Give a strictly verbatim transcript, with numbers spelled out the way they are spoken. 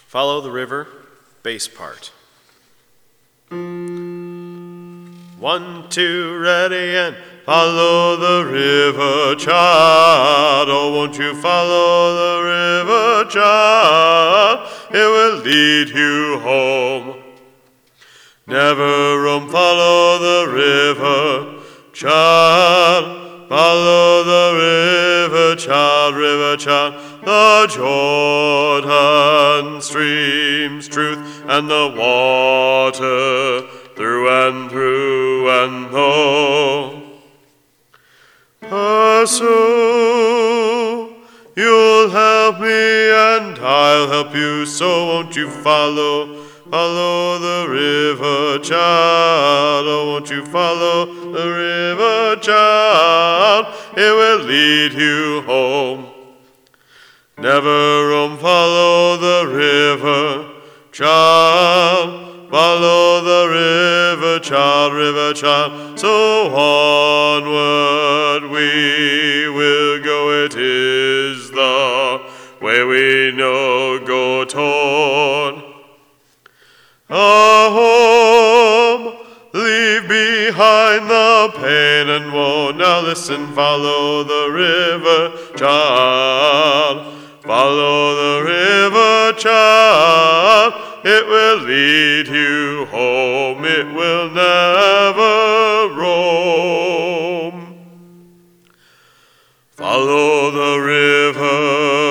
Follow the river, bass part. One, two, ready, and follow the river, child. Oh, won't you follow the river, child? It will lead you home. Never roam, follow the river, child. Follow the river, child, river, child. The Jordan streams truth, and the water through and through and through. Pursue, you'll help me and I'll help you, so won't you follow, follow the river, child. Oh, won't you follow the river, child? It will lead you home. Never roam, follow the river, child. Follow the river, child, river, child. So onward we will go. It is the way we know go toward a home. Leave behind the pain and woe. Now listen, follow the river, child. Follow the river, child. It will lead you home. It will never roam. Follow the river,